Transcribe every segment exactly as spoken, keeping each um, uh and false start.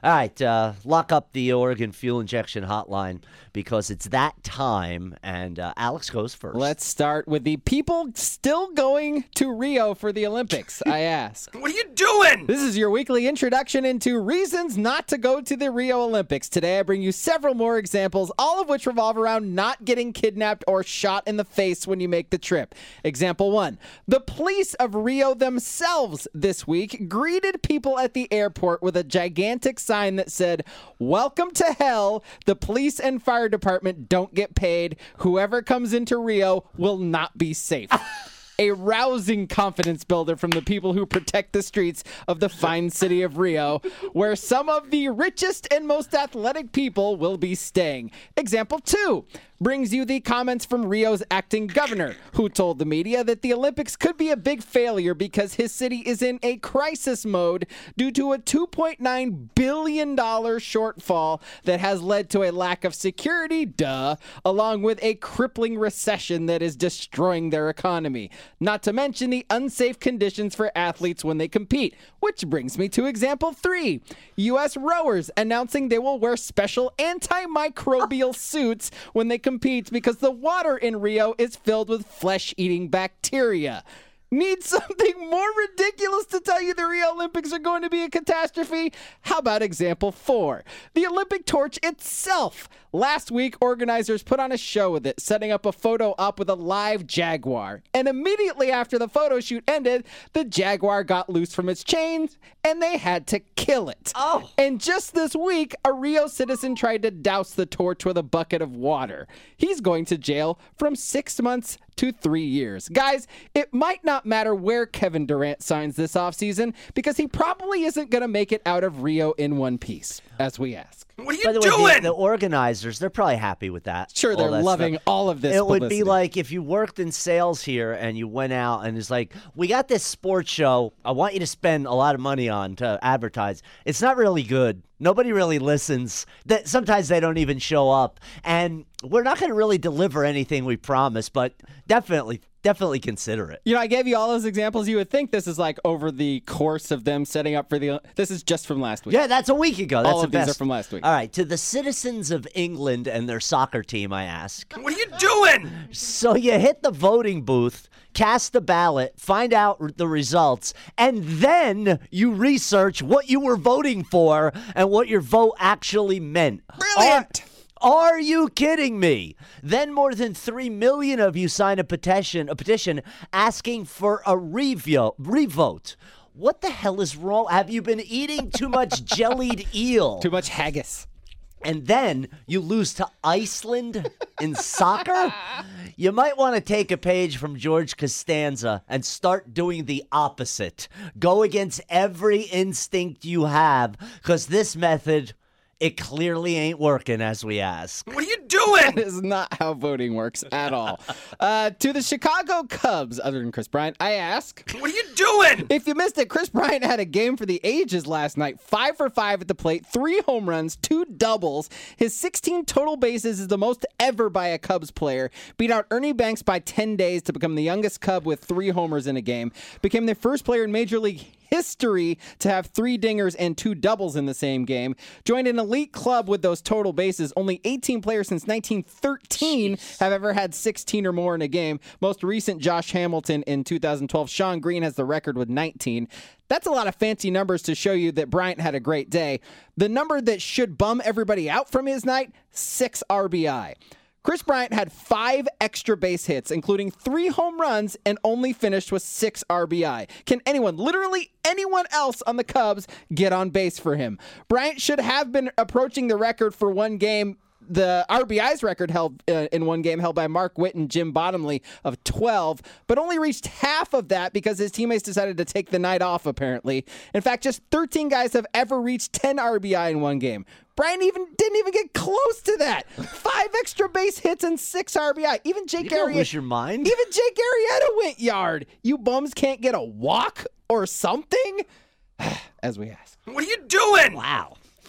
All right, uh, lock up the Oregon Fuel Injection Hotline because it's that time, and uh, Alex goes first. Let's start with the people still going to Rio for the Olympics, I ask. What are you doing? This is your weekly introduction into reasons not to go to the Rio Olympics. Today I bring you several more examples, all of which revolve around not getting kidnapped or shot in the face when you make the trip. Example one, the police of Rio themselves this week greeted people at the airport with a gigantic sign that said, "Welcome to hell. The police and fire department don't get paid. Whoever comes into Rio will not be safe." A rousing confidence builder from the people who protect the streets of the fine city of Rio, where some of the richest and most athletic people will be staying. Example two brings you the comments from Rio's acting governor, who told the media that the Olympics could be a big failure because his city is in a crisis mode due to a two point nine billion dollars shortfall that has led to a lack of security, duh, along with a crippling recession that is destroying their economy. Not to mention the unsafe conditions for athletes when they compete. Which brings me to example three. U S rowers announcing they will wear special antimicrobial suits when they compete because the water in Rio is filled with flesh-eating bacteria. Need something more ridiculous to tell you the Rio Olympics are going to be a catastrophe? How about example four? The Olympic torch itself. Last week, organizers put on a show with it, setting up a photo op with a live jaguar. And immediately after the photo shoot ended, the jaguar got loose from its chains, and they had to kill it. Oh. And just this week, a Rio citizen tried to douse the torch with a bucket of water. He's going to jail from six months to three years. Guys, it might not matter where Kevin Durant signs this offseason because he probably isn't going to make it out of Rio in one piece, as we ask. What are you By the way, doing? the, the organizers, they're probably happy with that. Sure, all they're that loving stuff. all of this It publicity. would be like if you worked in sales here and you went out and it's like, we got this sports show I want you to spend a lot of money on to advertise. It's not really good. Nobody really listens. That sometimes they don't even show up. And we're not going to really deliver anything we promise, but definitely, definitely consider it. You know, I gave you all those examples. You would think this is like over the course of them setting up for the... This is just from last week. Yeah, that's a week ago. That's all the of best. these are from last week. All right, to the citizens of England and their soccer team, I ask. What are you doing? So you hit the voting booth, cast a ballot, find out the results, and then you research what you were voting for and what your vote actually meant. Brilliant! Are, are you kidding me? Then more than three million of you sign a petition, a petition asking for a revo- revote. What the hell is wrong? Have you been eating too much jellied eel? Too much haggis. And then you lose to Iceland in soccer? You might want to take a page from George Costanza and start doing the opposite. Go against every instinct you have, because this method, it clearly ain't working as we ask. What are you That doing? is not how voting works at all. Uh, to the Chicago Cubs, other than Chris Bryant, I ask... What are you doing? If you missed it, Chris Bryant had a game for the ages last night. Five for five at the plate, three home runs, two doubles. His sixteen total bases is the most ever by a Cubs player. Beat out Ernie Banks by ten days to become the youngest Cub with three homers in a game. Became the first player in Major League history to have three dingers and two doubles in the same game. Joined an elite club with those total bases. Only eighteen players since nineteen thirteen have ever had sixteen or more in a game. Most recent, Josh Hamilton in two thousand twelve. Sean Green has the record with nineteen. That's a lot of fancy numbers to show you that Bryant had a great day. The number that should bum everybody out from his night, six R B I. Chris Bryant had five extra base hits, including three home runs, and only finished with six R B I. Can anyone, literally anyone else on the Cubs, get on base for him? Bryant should have been approaching the record for one game. The R B Is record held uh, in one game held by Mark Witt and Jim Bottomley of twelve, but only reached half of that because his teammates decided to take the night off, apparently. In fact, just thirteen guys have ever reached ten R B I in one game. Brian even didn't even get close to that. Five extra base hits and six R B I. Even Jake You don't Arrieta, lose your mind. even Jake Arrieta went yard. You bums can't get a walk or something? As we ask. What are you doing? Wow.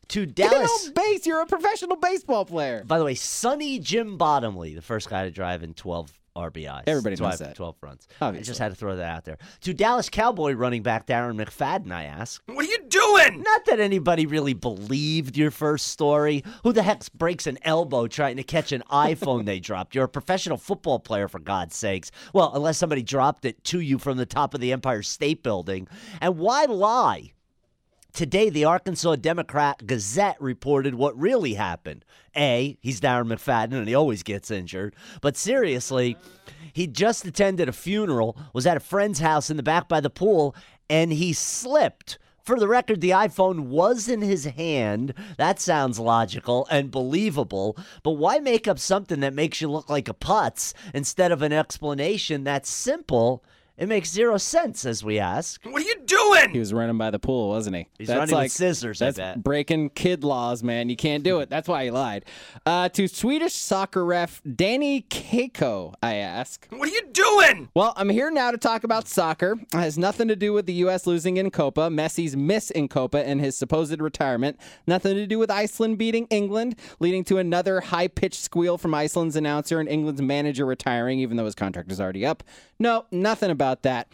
To Get Dallas. on base. You're a professional baseball player. By the way, Sonny Jim Bottomley, the first guy to drive in twelve R B Is. Everybody knows twelve, that. twelve runs. Obviously. I just had to throw that out there. To Dallas Cowboy running back Darren McFadden, I ask. What are you doing? Not that anybody really believed your first story. Who the heck breaks an elbow trying to catch an iPhone they dropped? You're a professional football player, for God's sakes. Well, unless somebody dropped it to you from the top of the Empire State Building. And why lie? Today, the Arkansas Democrat Gazette reported what really happened. A, he's Darren McFadden, and he always gets injured. But seriously, he just attended a funeral, was at a friend's house in the back by the pool, and he slipped. For the record, the iPhone was in his hand. That sounds logical and believable. But why make up something that makes you look like a putz instead of an explanation that's simple? It makes zero sense, as we ask. What are you doing? He was running by the pool, wasn't he? He's That's running with like, scissors, I That's bet. breaking kid laws, man. You can't do it. That's why he lied. Uh, to Swedish soccer ref Danny Keiko, I ask. What are you doing? Well, I'm here now to talk about soccer. It has nothing to do with the U S losing in Copa, Messi's miss in Copa, and his supposed retirement. Nothing to do with Iceland beating England, leading to another high-pitched squeal from Iceland's announcer and England's manager retiring, even though his contract is already up. No, nothing about that.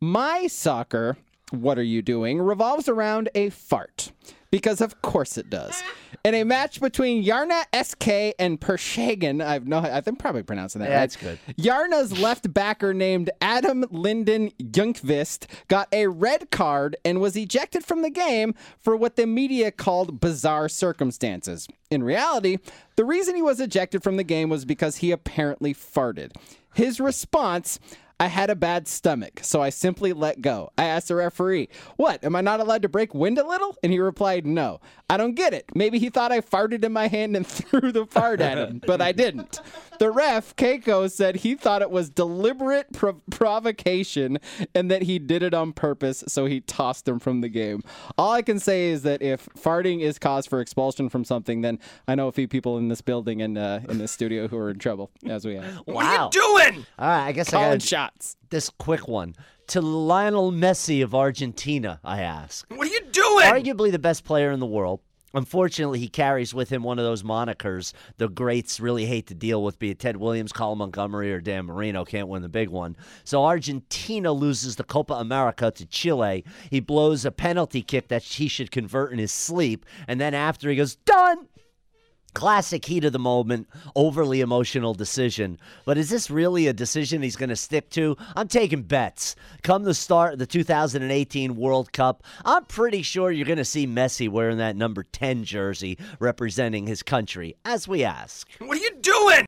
My soccer, what are you doing, revolves around a fart. Because of course it does. In a match between Yarna S K and Pershagen, I've no, I think probably pronouncing that Yeah, right. that's good. Yarna's left backer named Adam Linden Junkvist got a red card and was ejected from the game for what the media called bizarre circumstances. In reality, the reason he was ejected from the game was because he apparently farted. His response: I had a bad stomach, so I simply let go. I asked the referee, what, am I not allowed to break wind a little? And he replied, no. I don't get it. Maybe he thought I farted in my hand and threw the fart at him, but I didn't. The ref, Keiko, said he thought it was deliberate pro- provocation and that he did it on purpose, so he tossed him from the game. All I can say is that if farting is cause for expulsion from something, then I know a few people in this building and uh, in this studio who are in trouble, as we have. What Wow. are you doing? All right, I guess I Calling got shots. this quick one. To Lionel Messi of Argentina, I ask. What are you doing? Arguably the best player in the world. Unfortunately, he carries with him one of those monikers the greats really hate to deal with, be it Ted Williams, Colin Montgomery, or Dan Marino. Can't win the big one. So Argentina loses the Copa America to Chile. He blows a penalty kick that he should convert in his sleep. And then after, he goes, done! Classic heat of the moment, overly emotional decision. But is this really a decision he's going to stick to? I'm taking bets. Come the start of the two thousand eighteen World Cup, I'm pretty sure you're going to see Messi wearing that number ten jersey representing his country, as we ask. What are you doing?